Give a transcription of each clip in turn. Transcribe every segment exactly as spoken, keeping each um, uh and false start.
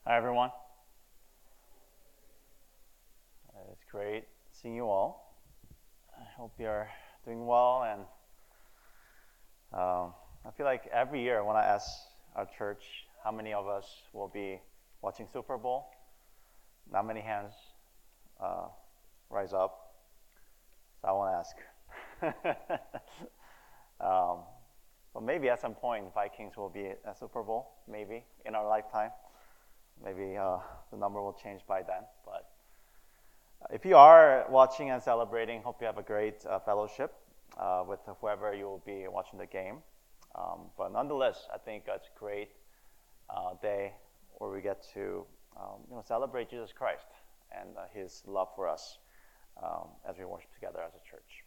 Hi, everyone. Uh, It's great seeing you all. I hope you're doing well. And um, I feel like every year when I ask our church how many of us will be watching Super Bowl, not many hands uh, rise up. So I won't ask. um, but maybe at some point, Vikings will be at Super Bowl, maybe in our lifetime. Maybe uh, the number will change by then. But if you are watching and celebrating, hope you have a great uh, fellowship uh, with whoever you will be watching the game. Um, but nonetheless, I think it's a great uh, day where we get to um, you know, celebrate Jesus Christ and uh, His love for us um, as we worship together as a church.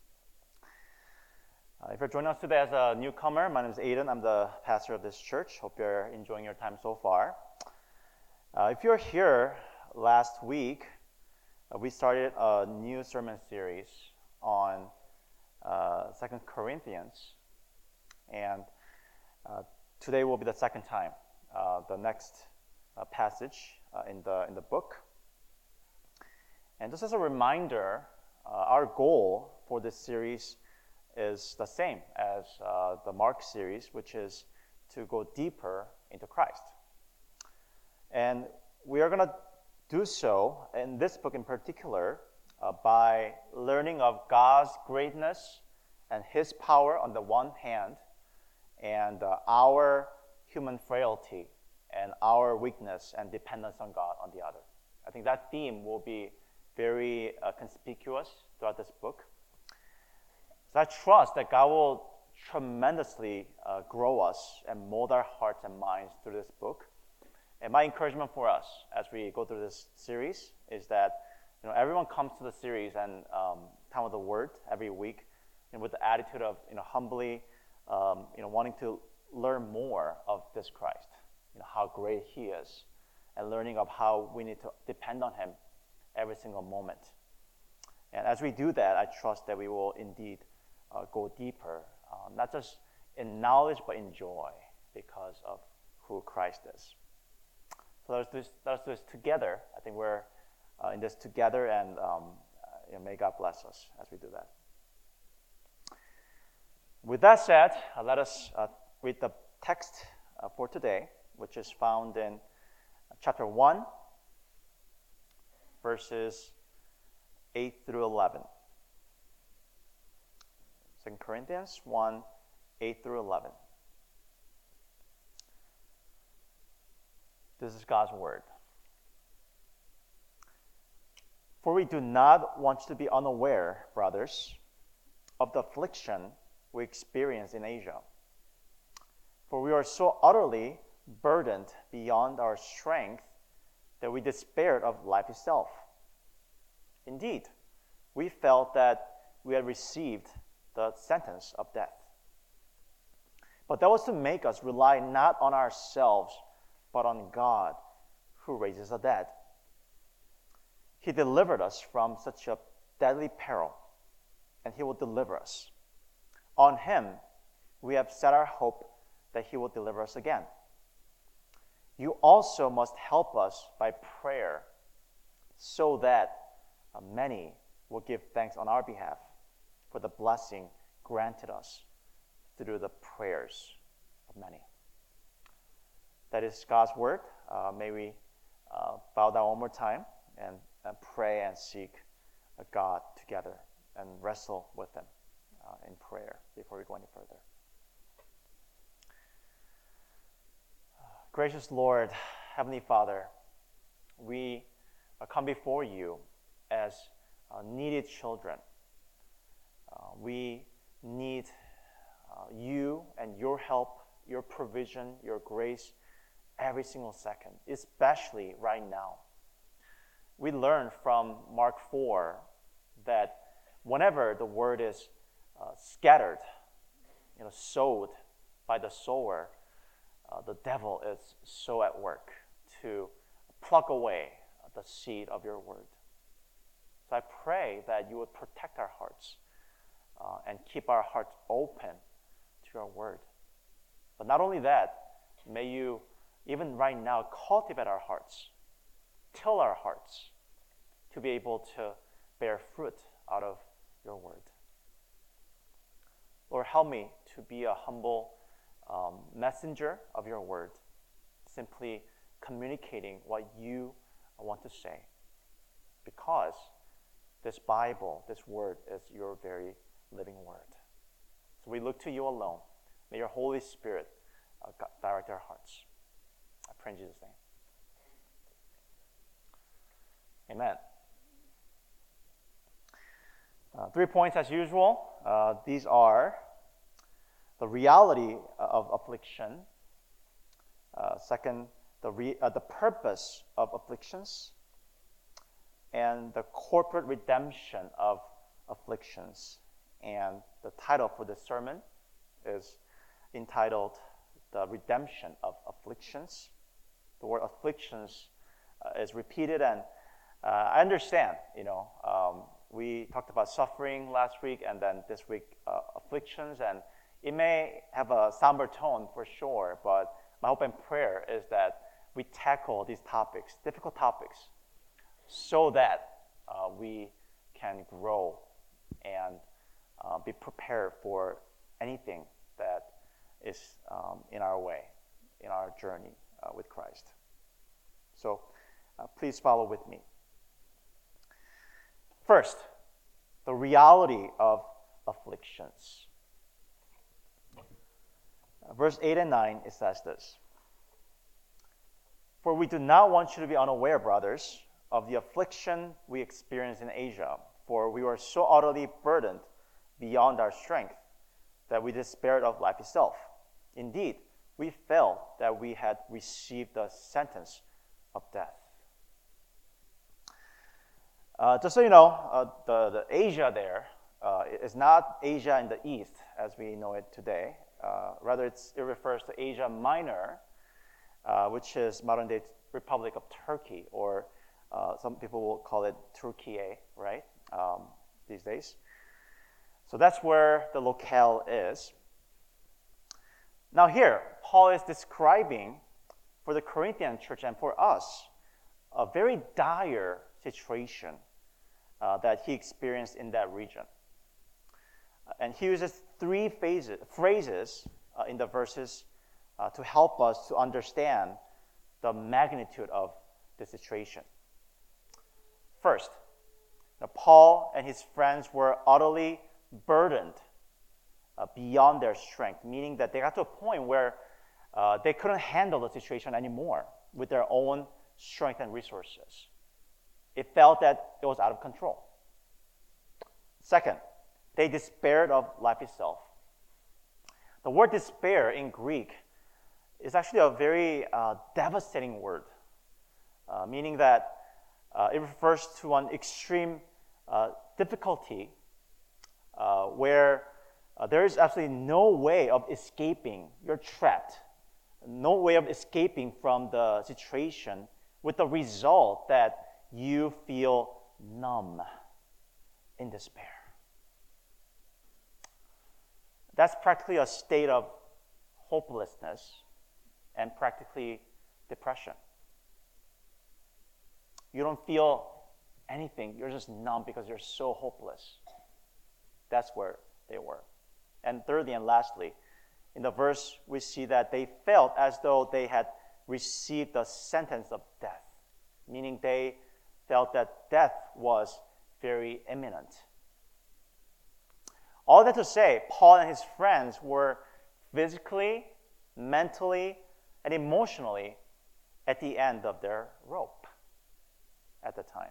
Uh, if you're joining us today as a newcomer, my name is Aiden. I'm the pastor of this church. Hope you're enjoying your time so far. Uh, if you're here last week, uh, we started a new sermon series on uh, Second Corinthians, and uh, today will be the second time, uh, the next uh, passage uh, in the in the book. And just as a reminder, uh, our goal for this series is the same as uh, the Mark series, which is to go deeper into Christ. And we are going to do so in this book in particular uh, by learning of God's greatness and His power on the one hand, and uh, our human frailty and our weakness and dependence on God on the other. I think that theme will be very uh, conspicuous throughout this book. So I trust that God will tremendously uh, grow us and mold our hearts and minds through this book. And my encouragement for us as we go through this series is that you know everyone comes to the series and um, time of the Word every week, and with the attitude of you know humbly, um, you know wanting to learn more of this Christ, you know how great He is, and learning of how we need to depend on Him every single moment. And as we do that, I trust that we will indeed uh, go deeper, uh, not just in knowledge but in joy because of who Christ is. So let's do this, let's do this together. I think we're uh, in this together, and um, you know, may God bless us as we do that. With that said, uh, let us uh, read the text uh, for today, which is found in chapter one, verses eight through eleven. Second Corinthians one, eight through eleven. This is God's word. For we do not want you to be unaware, brothers, of the affliction we experience in Asia. For we are so utterly burdened beyond our strength that we despaired of life itself. Indeed, we felt that we had received the sentence of death. But that was to make us rely not on ourselves, but on God, who raises the dead. He delivered us from such a deadly peril, and He will deliver us. On Him, we have set our hope that He will deliver us again. You also must help us by prayer, so that uh, many will give thanks on our behalf for the blessing granted us through the prayers of many. That is God's word. Uh, may we uh, bow down one more time and, and pray and seek uh, God together and wrestle with Him uh, in prayer before we go any further. Gracious Lord, Heavenly Father, we uh, come before You as uh, needed children. Uh, we need uh, You and Your help, Your provision, Your grace, every single second, especially right now. We learn from Mark four that whenever the word is uh, scattered, you know, sowed by the sower, uh, the devil is so at work to pluck away the seed of Your word. So I pray that You would protect our hearts uh, and keep our hearts open to Your word. But not only that, may You even right now, cultivate our hearts, till our hearts, to be able to bear fruit out of your word. Lord, help me to be a humble um, messenger of your word, simply communicating what you want to say, because this Bible, this word, is your very living word. So we look to you alone. May your Holy Spirit uh, direct our hearts. I pray in Jesus' name. Amen. Uh, three points as usual. Uh, these are the reality of affliction. Uh, second, the, re- uh, the purpose of afflictions. And the corporate redemption of afflictions. And the title for this sermon is entitled The Redemption of Afflictions. The word afflictions uh, is repeated, and uh, I understand, you know, um, we talked about suffering last week, and then this week uh, afflictions, and it may have a somber tone for sure, but my hope and prayer is that we tackle these topics, difficult topics, so that uh, we can grow and uh, be prepared for anything that is um, in our way, in our journey uh, with Christ. So uh, please follow with me. First, the reality of afflictions. Uh, verse eight and nine, it says this. For we do not want you to be unaware, brothers, of the affliction we experienced in Asia, for we were so utterly burdened beyond our strength that we despaired of life itself. Indeed, we felt that we had received the sentence of death. Uh, just so you know, uh, the, the Asia there uh, is not Asia in the East as we know it today. Uh, rather, it's, it refers to Asia Minor, uh, which is modern-day Republic of Turkey, or uh, some people will call it Turkey, right, um, these days. So that's where the locale is. Now here, Paul is describing for the Corinthian church and for us a very dire situation uh, that he experienced in that region. And he uses three phases, phrases uh, in the verses uh, to help us to understand the magnitude of the situation. First, now Paul and his friends were utterly burdened uh, beyond their strength, meaning that they got to a point where uh, they couldn't handle the situation anymore with their own strength and resources. It felt that it was out of control. Second, they despaired of life itself. The word despair in Greek is actually a very uh, devastating word, uh, meaning that uh, it refers to an extreme uh, difficulty uh, where uh, there is absolutely no way of escaping. You're trapped. No way of escaping from the situation, with the result that you feel numb in despair. That's practically a state of hopelessness and practically depression. You don't feel anything. You're just numb because you're so hopeless. That's where they were. And thirdly and lastly, in the verse, we see that they felt as though they had received the sentence of death, meaning they felt that death was very imminent. All that to say, Paul and his friends were physically, mentally, and emotionally at the end of their rope at the time.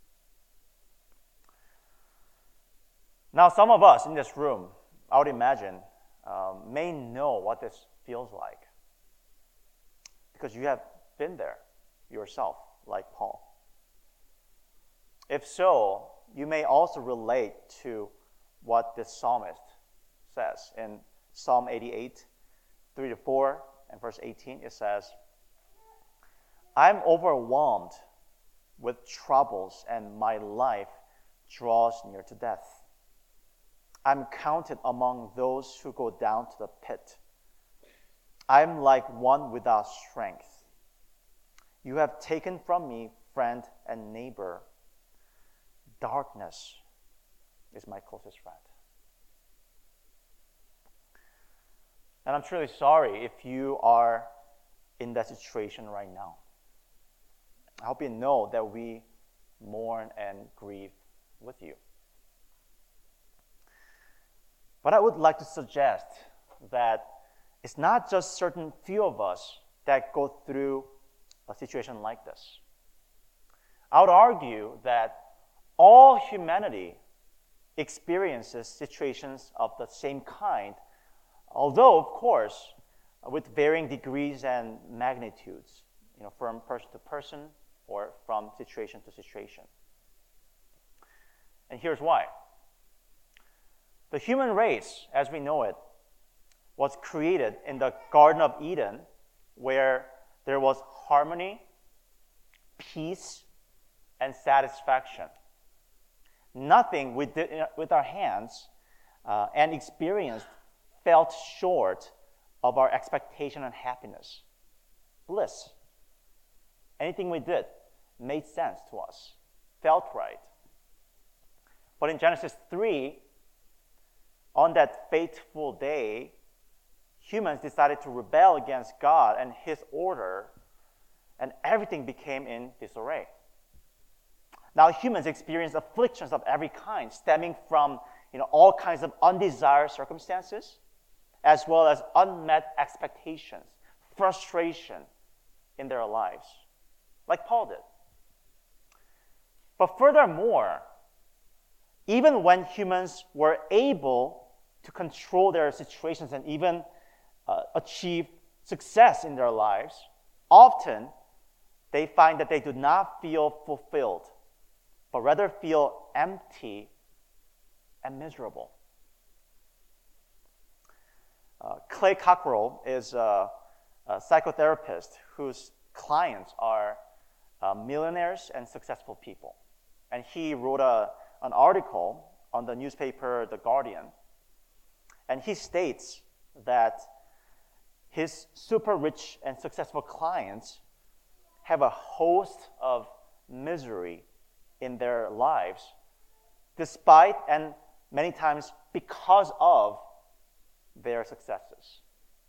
Now, some of us in this room, I would imagine, um, may know what this feels like because you have been there yourself, like Paul. If so, you may also relate to what this psalmist says. In Psalm eighty-eight, three to four, and verse eighteen, it says, I'm overwhelmed with troubles, and my life draws near to death. I'm counted among those who go down to the pit. I'm like one without strength, You have taken from me friend and neighbor. Darkness is my closest friend. And I'm truly sorry if you are in that situation right now. I hope you know that we mourn and grieve with you. But I would like to suggest that it's not just certain few of us that go through a situation like this. I would argue that all humanity experiences situations of the same kind, although, of course, with varying degrees and magnitudes, you know, from person to person or from situation to situation. And here's why. The human race, as we know it, was created in the Garden of Eden, where there was harmony, peace, and satisfaction. Nothing we did with our hands uh, and experienced felt short of our expectation and happiness, bliss. Anything we did made sense to us, felt right. But in Genesis three, on that fateful day, humans decided to rebel against God and His order, and everything became in disarray. Now humans experience afflictions of every kind, stemming from you know, all kinds of undesired circumstances, as well as unmet expectations, frustration in their lives, like Paul did. But furthermore, even when humans were able to control their situations and even uh, achieve success in their lives, often they find that they do not feel fulfilled, but rather feel empty and miserable. Uh, Clay Cockrell is a, a psychotherapist whose clients are uh, millionaires and successful people. And he wrote a, an article on the newspaper The Guardian. And he states that his super rich and successful clients have a host of misery in their lives, despite and many times because of their successes.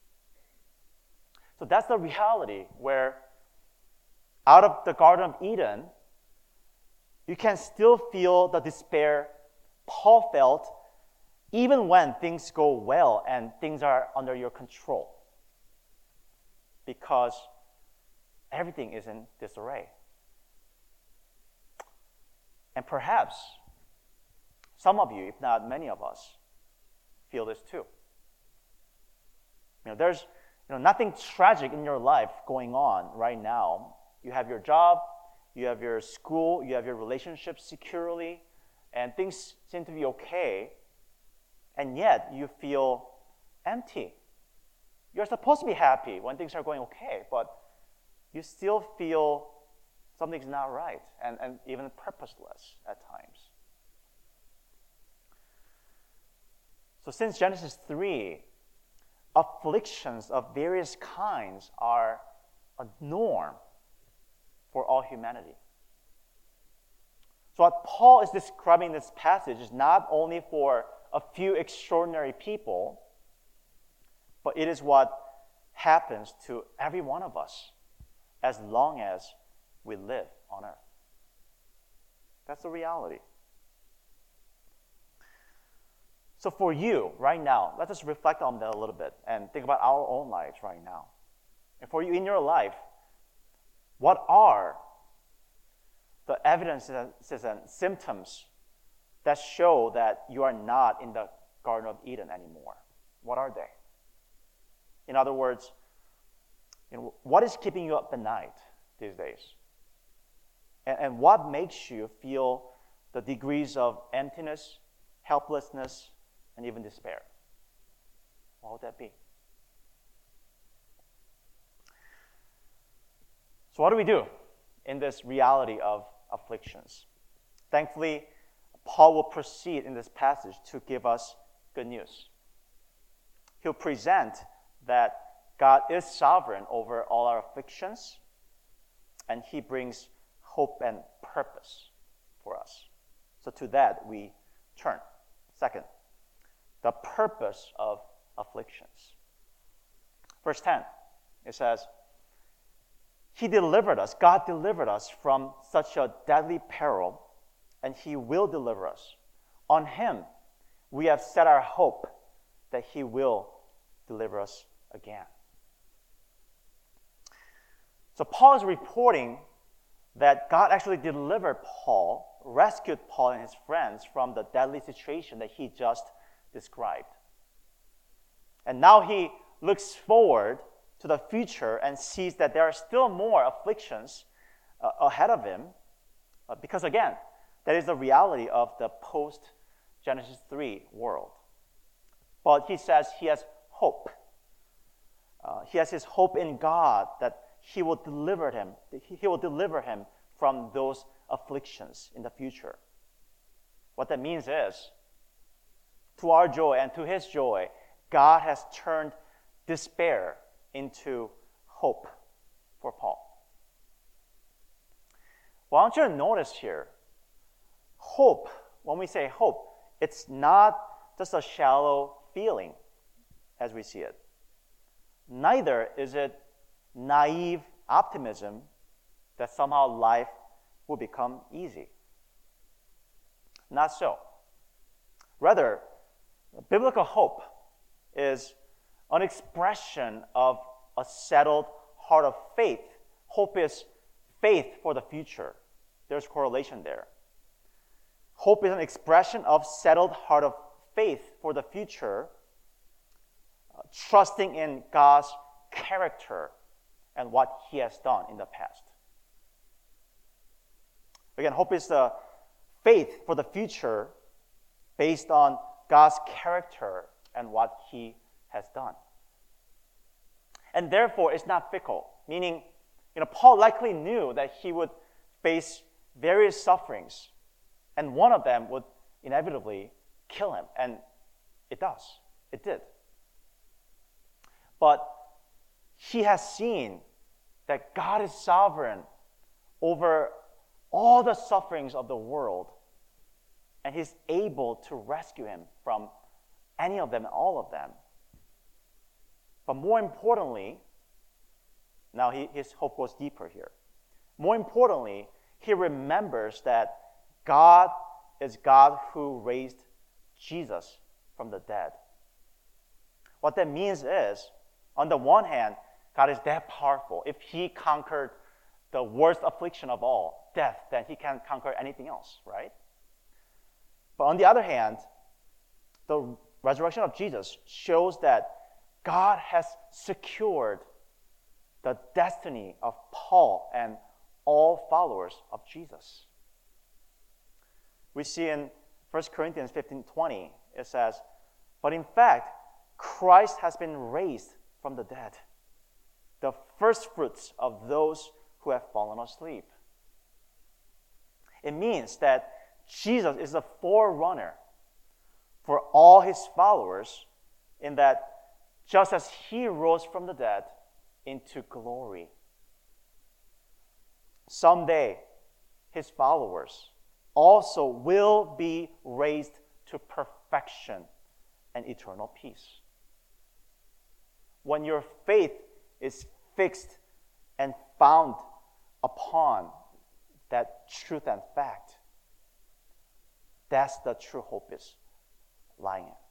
So that's the reality where out of the Garden of Eden, you can still feel the despair Paul felt even when things go well and things are under your control, because everything is in disarray. And perhaps some of you, if not many of us, feel this too. You know, there's you know, nothing tragic in your life going on right now. You have your job, you have your school, you have your relationships securely, and things seem to be okay, and yet you feel empty. You're supposed to be happy when things are going okay, but you still feel something's not right, and, and even purposeless at times. So since Genesis three, afflictions of various kinds are a norm for all humanity. So what Paul is describing in this passage is not only for a few extraordinary people, but it is what happens to every one of us as long as we live on earth. That's the reality. So for you, right now, let us reflect on that a little bit and think about our own lives right now. And for you in your life, what are the evidences and symptoms that show that you are not in the Garden of Eden anymore? What are they? In other words, you know, what is keeping you up at night these days? And, and what makes you feel the degrees of emptiness, helplessness, and even despair? What would that be? So what do we do in this reality of afflictions? Thankfully, Paul will proceed in this passage to give us good news. He'll present that God is sovereign over all our afflictions, and he brings hope and purpose for us. So to that we turn. Second, the purpose of afflictions. Verse ten, it says, He delivered us, God delivered us from such a deadly peril, and He will deliver us. On Him we have set our hope that He will deliver us again. So Paul is reporting that God actually delivered Paul, rescued Paul and his friends from the deadly situation that he just described. And now he looks forward to the future and sees that there are still more afflictions uh, ahead of him, uh, because again, that is the reality of the post-Genesis three world. But he says he has hope. Uh, he has his hope in God that He will deliver him. He will deliver him from those afflictions in the future. What that means is, to our joy and to his joy, God has turned despair into hope for Paul. Well, I want you to notice here, hope, when we say hope, it's not just a shallow feeling as we see it. Neither is it naive optimism that somehow life will become easy. Not so. Rather, biblical hope is an expression of a settled heart of faith. Hope is faith for the future. There's correlation there. Hope is an expression of settled heart of faith for the future, uh, trusting in God's character and what He has done in the past. Again, hope is the faith for the future based on God's character and what He has done. And therefore, it's not fickle, meaning, you know, Paul likely knew that he would face various sufferings, and one of them would inevitably kill him, and it does. It did. But he has seen that God is sovereign over all the sufferings of the world, and He's able to rescue him from any of them, all of them. But more importantly, now he, his hope goes deeper here. More importantly, he remembers that God is God who raised Jesus from the dead. What that means is, on the one hand, God is that powerful. If He conquered the worst affliction of all, death, then He can conquer anything else, right? But on the other hand, the resurrection of Jesus shows that God has secured the destiny of Paul and all followers of Jesus. We see in First Corinthians fifteen twenty, it says, "But in fact, Christ has been raised from the dead, the firstfruits of those who have fallen asleep." It means that Jesus is the forerunner for all His followers, in that just as He rose from the dead into glory, someday His followers also will be raised to perfection and eternal peace. When your faith is fixed and found upon that truth and fact, that's the true hope is lying in.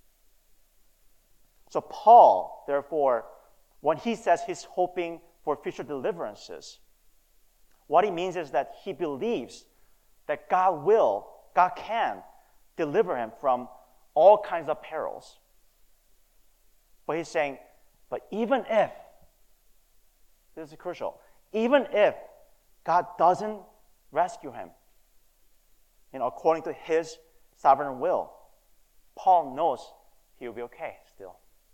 So Paul, therefore, when he says he's hoping for future deliverances, what he means is that he believes that God will, God can deliver him from all kinds of perils. But he's saying, but even if, this is crucial, even if God doesn't rescue him, you know, according to His sovereign will, Paul knows he'll be okay still.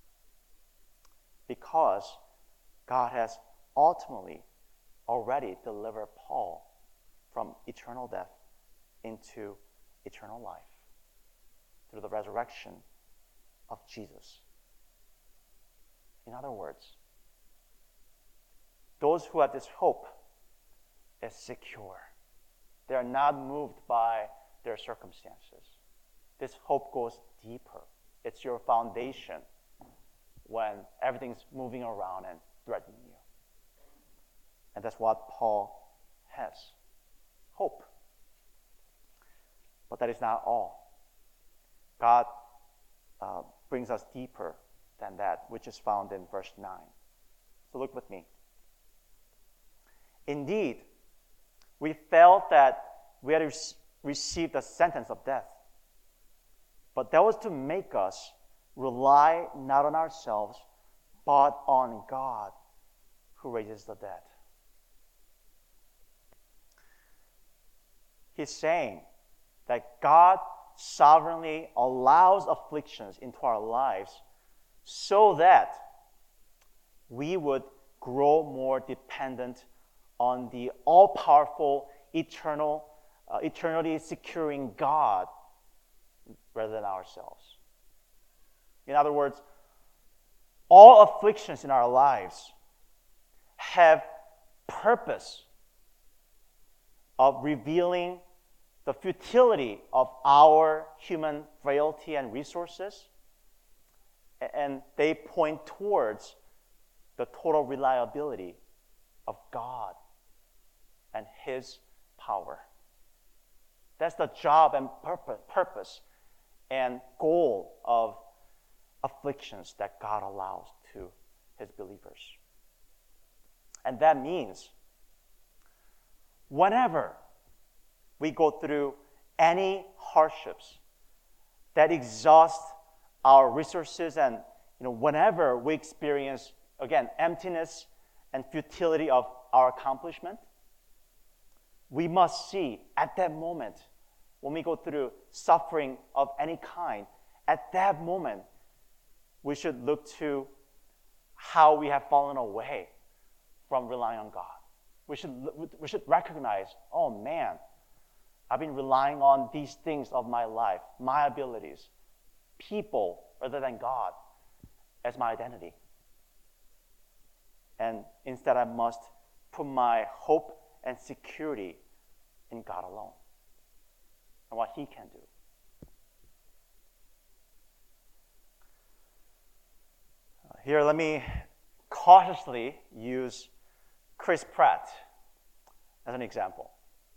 Because God has ultimately already delivered Paul from eternal death into eternal life through the resurrection of Jesus. In other words, those who have this hope is secure. They are not moved by their circumstances. This hope goes deeper. It's your foundation when everything's moving around and threatening you. And that's what Paul has. Hope. But that is not all. God uh, brings us deeper than that, which is found in verse nine. So look with me. Indeed, we felt that we had re- received a sentence of death, but that was to make us rely not on ourselves, but on God who raises the dead. He's saying that God sovereignly allows afflictions into our lives so that we would grow more dependent on the all-powerful, eternal, uh, eternity securing God rather than ourselves. In other words, all afflictions in our lives have purpose of revealing the futility of our human frailty and resources, and they point towards the total reliability of God and His power. That's the job and purpose and goal of afflictions that God allows to His believers. And that means whenever we go through any hardships that exhaust our resources, and you know, whenever we experience, again, emptiness and futility of our accomplishment, we must see at that moment, when we go through suffering of any kind, at that moment, we should look to how we have fallen away from relying on God. We should, we should recognize, oh man, I've been relying on these things of my life, my abilities, people rather than God as my identity. And instead, I must put my hope and security in God alone and what He can do. Uh, here, let me cautiously use Chris Pratt as an example.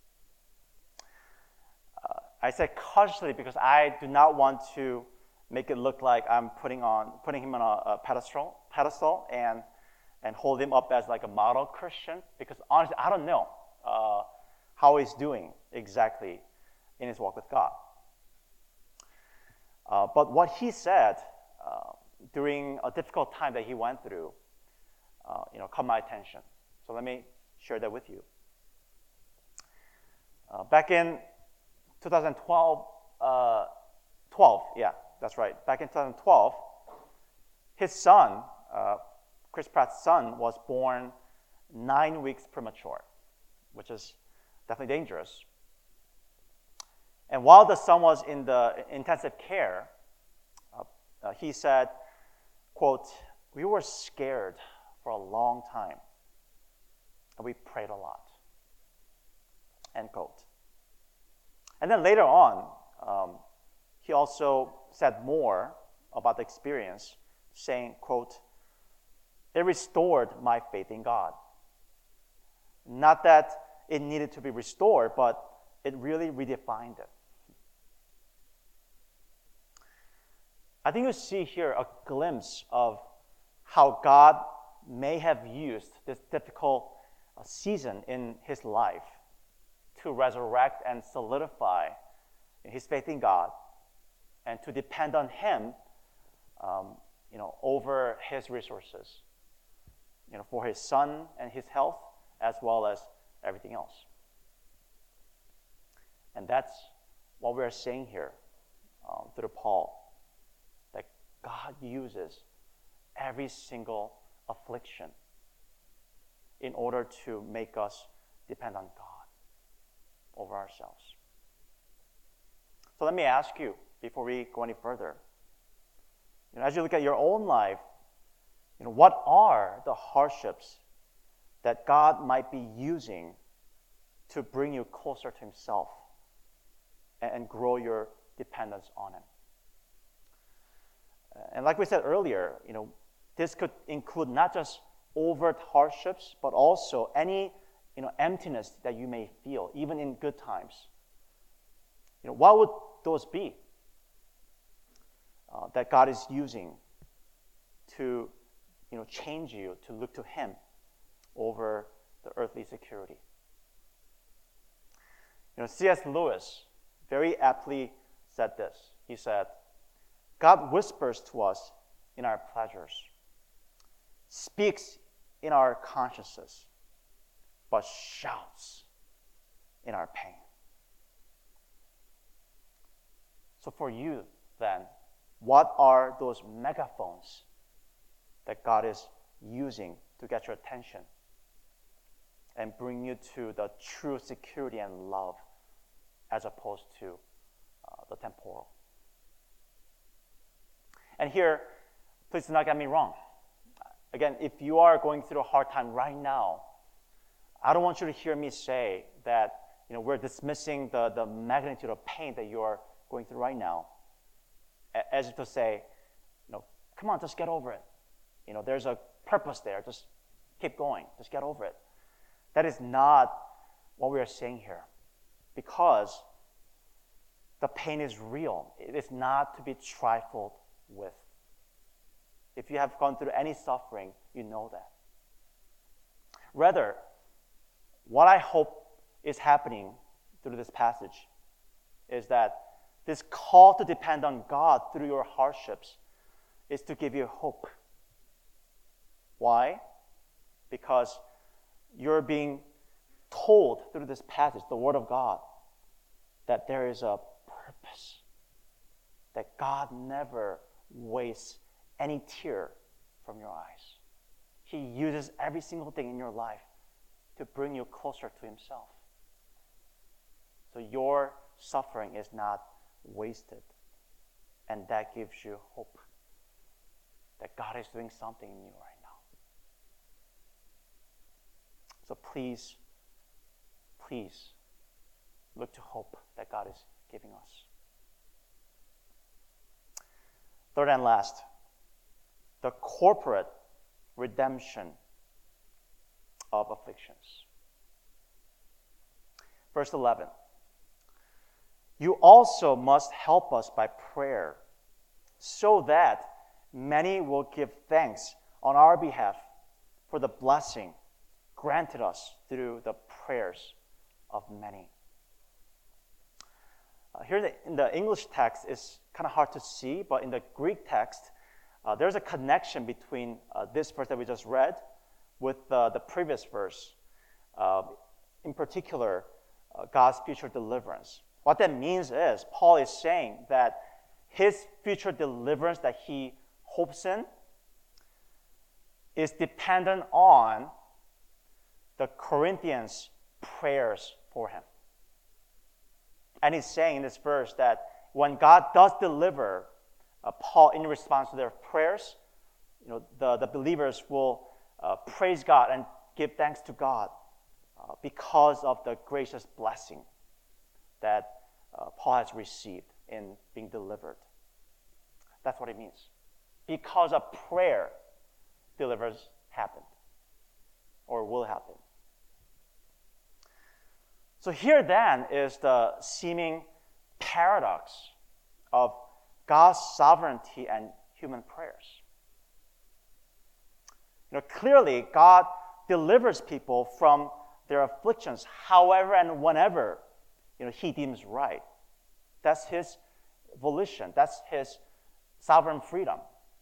Uh, I say cautiously because I do not want to make it look like I'm putting on putting him on a, a pedestal, pedestal, and and hold him up as like a model Christian. Because honestly, I don't know uh, how he's doing exactly in his walk with God. Uh, but what he said uh, during a difficult time that he went through, uh, you know, caught my attention. So let me share that with you. Uh, back in twenty twelve, uh, twelve, yeah, that's right. Back in twenty twelve, his son, uh, Chris Pratt's son, was born nine weeks premature, which is definitely dangerous. And while the son was in the intensive care, uh, uh, he said, quote, "We were scared for a long time, and we prayed a lot," end quote. And then later on, um, he also said more about the experience, saying, quote, "It restored my faith in God." Not that it needed to be restored, but it really redefined it. I think you see here a glimpse of how God may have used this difficult season in his life to resurrect and solidify his faith in God and to depend on Him, um, you know, over his resources, you know, for his son and his health, as well as everything else. And that's what we're saying here um, through Paul, that God uses every single affliction in order to make us depend on God over ourselves. So let me ask you, before we go any further, you know, as you look at your own life, you know, what are the hardships that God might be using to bring you closer to Himself and, and grow your dependence on Him. And like we said earlier, you know, this could include not just overt hardships, but also any, you know, emptiness that you may feel, even in good times. You know, what would those be uh, that God is using to, you know, change you to look to Him over the earthly security? You know, C S Lewis very aptly said this. He said, God whispers to us in our pleasures, speaks in our consciences, but shouts in our pain. So for you, then, what are those megaphones that God is using to get your attention and bring you to the true security and love as opposed to uh, the temporal? And here, please do not get me wrong. Again, if you are going through a hard time right now, I don't want you to hear me say that, you know, we're dismissing the, the magnitude of pain that you are going through right now, as if to say, you know, come on, just get over it. You know, there's a purpose there. Just keep going. Just get over it. That is not what we are saying here, because the pain is real. It is not to be trifled with. If you have gone through any suffering, you know that. Rather, what I hope is happening through this passage is that this call to depend on God through your hardships is to give you hope. Why? Because you're being told through this passage, the Word of God, that there is a purpose, that God never wastes any tear from your eyes. He uses every single thing in your life to bring you closer to Himself. So your suffering is not wasted, and that gives you hope that God is doing something in you right now. So please, please look to hope that God is giving us. Third and last, the corporate redemption of afflictions. Verse eleven. You also must help us by prayer, so that many will give thanks on our behalf for the blessing granted us through the prayers of many. Uh, here in the, in the English text, it's kind of hard to see, but in the Greek text, uh, there's a connection between uh, this verse that we just read with uh, the previous verse. Uh, in particular, uh, God's future deliverance. What that means is, Paul is saying that his future deliverance that he hopes in is dependent on the Corinthians' prayers for him. And he's saying in this verse that when God does deliver uh, Paul in response to their prayers, you know, the, the believers will uh, praise God and give thanks to God uh, because of the gracious blessing that uh, Paul has received in being delivered. That's what it means. Because of prayer, deliverance happened or will happen. So here then is the seeming paradox of God's sovereignty and human prayers. You know, clearly God delivers people from their afflictions however and whenever, you know, He deems right. That's His volition. That's His sovereign freedom.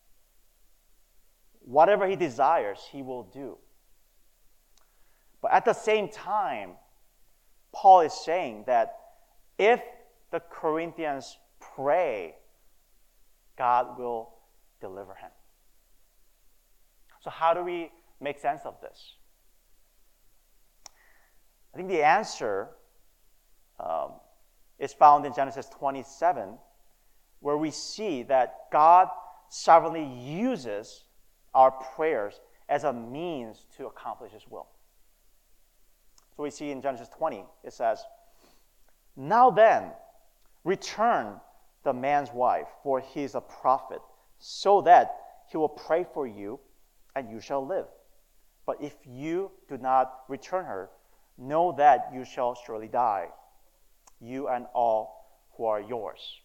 Whatever He desires, He will do. But at the same time, Paul is saying that if the Corinthians pray, God will deliver him. So how do we make sense of this? I think the answer um, is found in Genesis twenty-seven, where we see that God sovereignly uses our prayers as a means to accomplish His will. So we see in Genesis twenty, it says, "Now then, return the man's wife, for he is a prophet, so that he will pray for you, and you shall live. But if you do not return her, know that you shall surely die, you and all who are yours."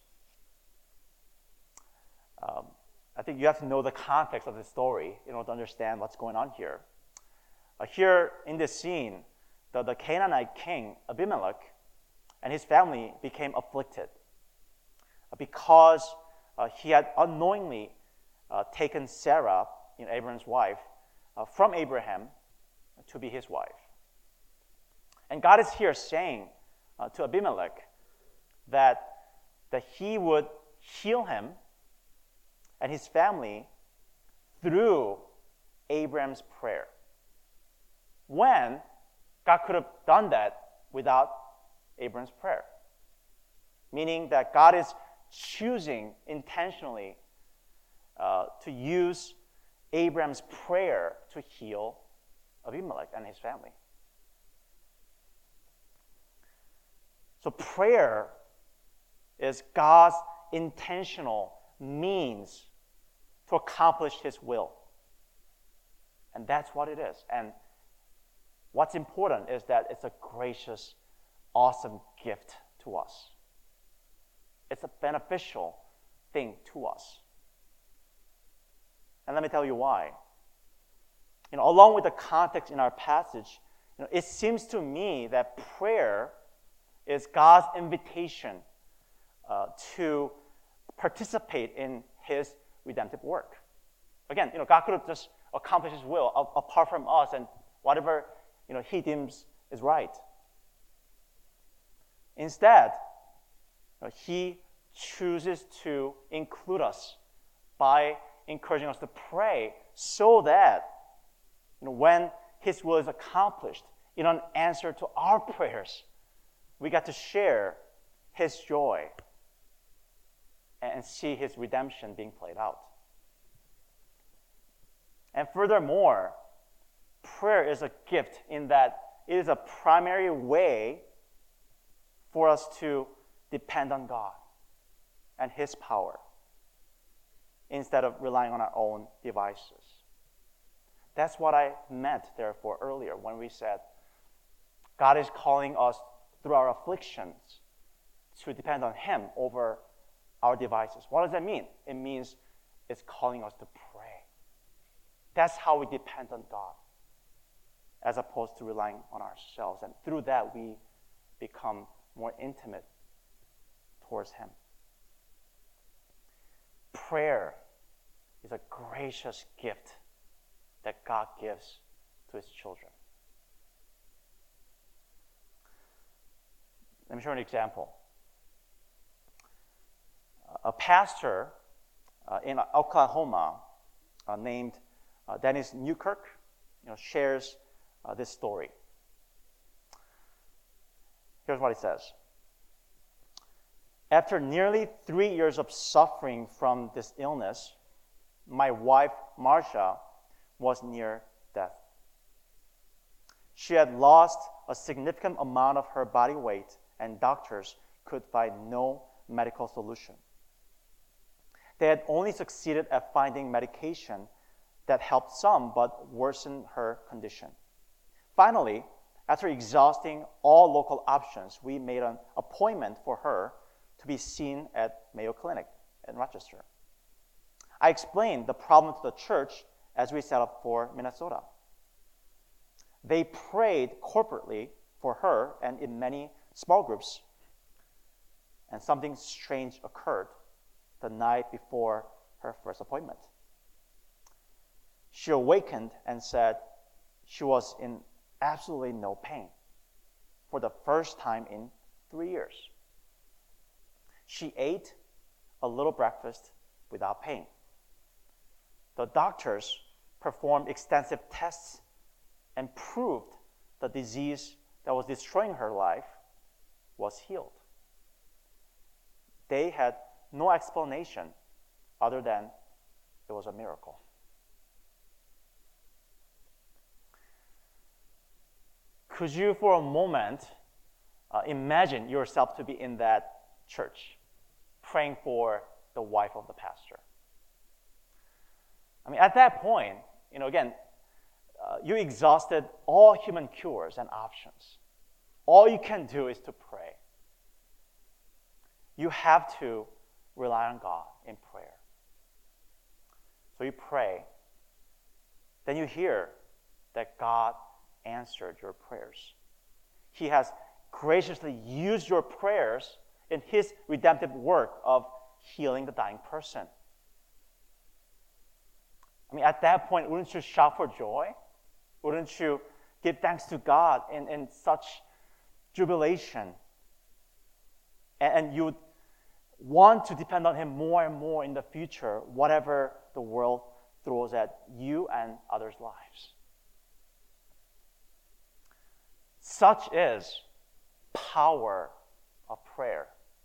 Um, I think you have to know the context of the story in order to understand what's going on here. Uh, here in this scene, the, the Canaanite king Abimelech and his family became afflicted because uh, he had unknowingly uh, taken Sarah, you know, Abraham's wife, uh, from Abraham to be his wife. And God is here saying uh, to Abimelech that, that he would heal him and his family through Abraham's prayer. When God could have done that without Abraham's prayer. Meaning that God is choosing intentionally uh, to use Abraham's prayer to heal Abimelech and his family. So prayer is God's intentional means to accomplish his will. And that's what it is. And what's important is that it's a gracious, awesome gift to us. It's a beneficial thing to us. And let me tell you why. You know, along with the context in our passage, you know, it seems to me that prayer is God's invitation uh, to participate in his redemptive work. Again, you know, God could have just accomplished his will a- apart from us and whatever, you know, he deems is right. Instead, you know, he chooses to include us by encouraging us to pray so that, you know, when his will is accomplished in an answer to our prayers, we get to share his joy and see his redemption being played out. And furthermore, prayer is a gift in that it is a primary way for us to depend on God and his power instead of relying on our own devices. That's what I meant, therefore, earlier when we said God is calling us through our afflictions to depend on him over our devices. What does that mean? It means it's calling us to pray. That's how we depend on God, as opposed to relying on ourselves. And through that, we become more intimate towards him. Prayer is a gracious gift that God gives to his children. Let me show you an example. A pastor uh, in Oklahoma uh, named uh, Dennis Newkirk, you know, shares uh, this story. Here's what he says. After nearly three years of suffering from this illness, my wife, Marcia, was near death. She had lost a significant amount of her body weight, and doctors could find no medical solution. They had only succeeded at finding medication that helped some but worsened her condition. Finally, after exhausting all local options, we made an appointment for her to be seen at Mayo Clinic in Rochester. I explained the problem to the church as we set up for Minnesota. They prayed corporately for her and in many small groups, and something strange occurred the night before her first appointment. She awakened and said she was in absolutely no pain for the first time in three years. She ate a little breakfast without pain. The doctors performed extensive tests and proved the disease that was destroying her life was healed. They had no explanation other than it was a miracle. could you for a moment uh, imagine yourself to be in that church, praying for the wife of the pastor? I mean, at that point, you know, again, uh, you exhausted all human cures and options. All you can do is to pray. You have to rely on God in prayer. So you pray. Then you hear that God answered your prayers. He has graciously used your prayers in His redemptive work of healing the dying person. I mean, at that point, wouldn't you shout for joy? Wouldn't you give thanks to God in, in such jubilation? And, and you would want to depend on Him more and more in the future, whatever the world throws at you and others' lives. Such is power of prayer.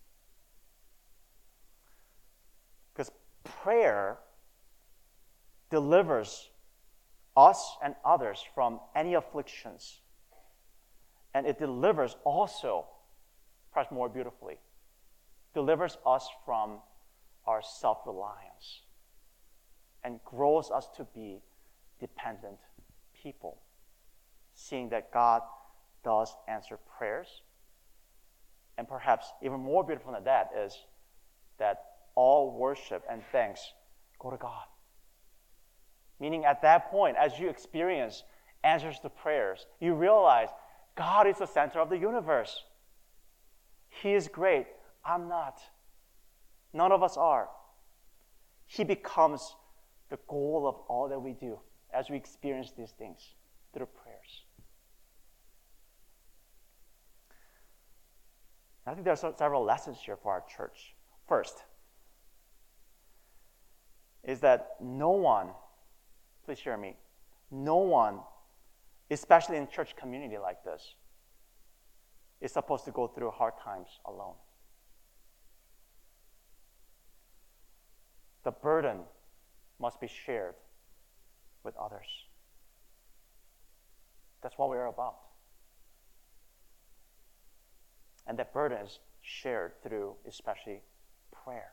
Because prayer delivers us and others from any afflictions. And it delivers also, perhaps more beautifully, delivers us from our self-reliance and grows us to be dependent people, seeing that God does answer prayers. And perhaps even more beautiful than that is that all worship and thanks go to God. Meaning at that point, as you experience answers to prayers, you realize God is the center of the universe. He is great. I'm not. None of us are. He becomes the goal of all that we do as we experience these things through prayers. I think there are several lessons here for our church. First is that no one, please hear me, no one, especially in church community like this, is supposed to go through hard times alone. The burden must be shared with others. That's what we are about. And that burden is shared through especially prayer.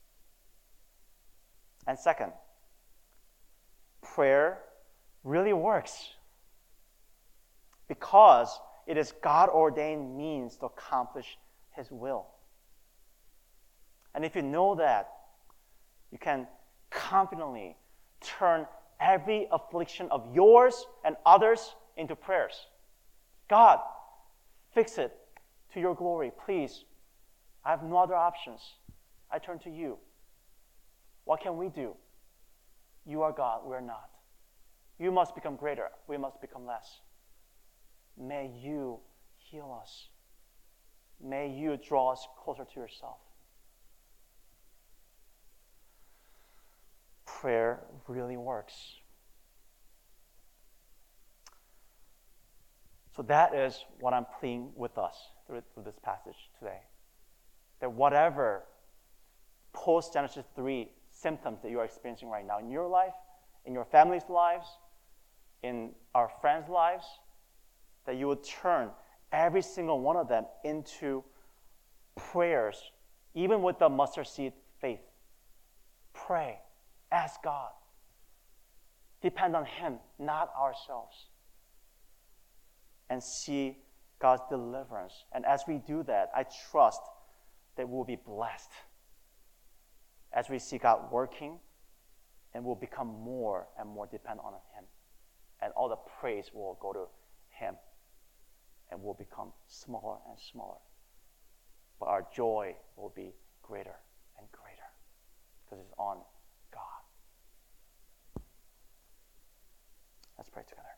And second, prayer really works because it is God-ordained means to accomplish His will. And if you know that, you can confidently turn every affliction of yours and others into prayers. God, fix it to your glory, please. I have no other options. I turn to you. What can we do? You are God, we are not. You must become greater, we must become less. May you heal us. May you draw us closer to yourself. Prayer really works. So that is what I'm pleading with us through, through this passage today. That whatever post-Genesis three symptoms that you are experiencing right now in your life, in your family's lives, in our friends' lives, that you would turn every single one of them into prayers, even with the mustard seed faith. Pray. Ask God. Depend on Him, not ourselves. And see God's deliverance. And as we do that, I trust that we'll be blessed as we see God working, and we'll become more and more dependent on Him. And all the praise will go to Him, and we'll become smaller and smaller. But our joy will be greater and greater because it's on God. Let's pray together.